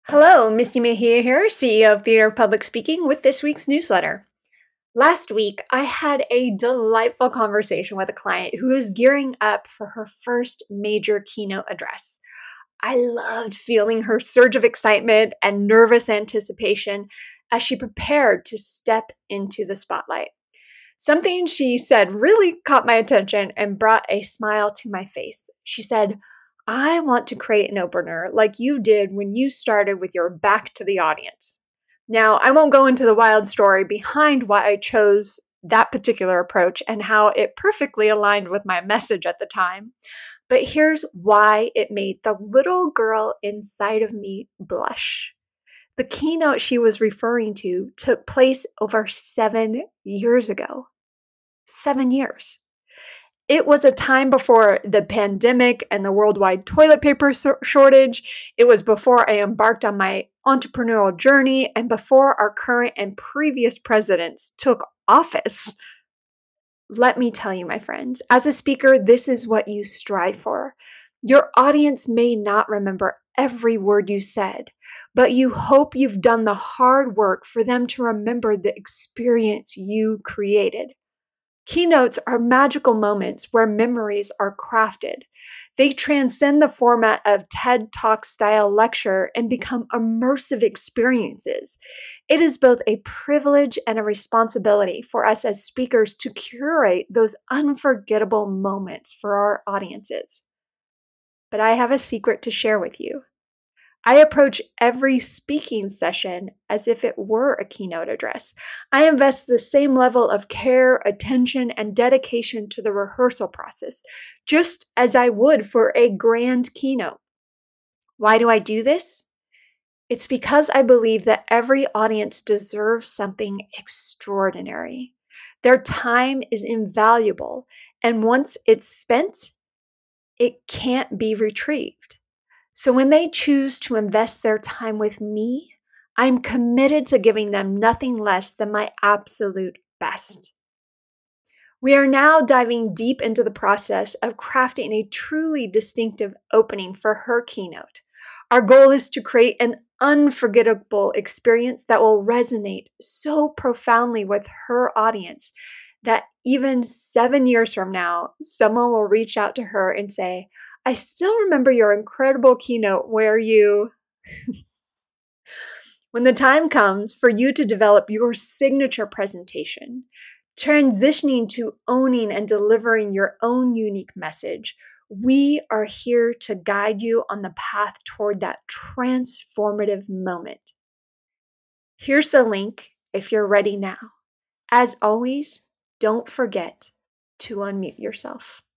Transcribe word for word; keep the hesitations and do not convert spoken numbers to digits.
Hello, Misty Mejia here, C E O of Theater of Public Speaking, with this week's newsletter. Last week, I had a delightful conversation with a client who is gearing up for her first major keynote address. I loved feeling her surge of excitement and nervous anticipation as she prepared to step into the spotlight. Something she said really caught my attention and brought a smile to my face. She said, I want to create an opener like you did when you started with your back to the audience. Now, I won't go into the wild story behind why I chose that particular approach and how it perfectly aligned with my message at the time, but here's why it made the little girl inside of me blush. The keynote she was referring to took place over seven years ago. Seven years. It was a time before the pandemic and the worldwide toilet paper so- shortage. It was before I embarked on my entrepreneurial journey and before our current and previous presidents took office. Let me tell you, my friends, as a speaker, this is what you strive for. Your audience may not remember every word you said, but you hope you've done the hard work for them to remember the experience you created. Keynotes are magical moments where memories are crafted. They transcend the format of TED Talk style lecture and become immersive experiences. It is both a privilege and a responsibility for us as speakers to curate those unforgettable moments for our audiences. But I have a secret to share with you. I approach every speaking session as if it were a keynote address. I invest the same level of care, attention, and dedication to the rehearsal process, just as I would for a grand keynote. Why do I do this? It's because I believe that every audience deserves something extraordinary. Their time is invaluable, and once it's spent, it can't be retrieved. So when they choose to invest their time with me, I'm committed to giving them nothing less than my absolute best. We are now diving deep into the process of crafting a truly distinctive opening for her keynote. Our goal is to create an unforgettable experience that will resonate so profoundly with her audience that even seven years from now, someone will reach out to her and say, I still remember your incredible keynote where you... When the time comes for you to develop your signature presentation, transitioning to owning and delivering your own unique message, we are here to guide you on the path toward that transformative moment. Here's the link if you're ready now. As always, don't forget to unmute yourself.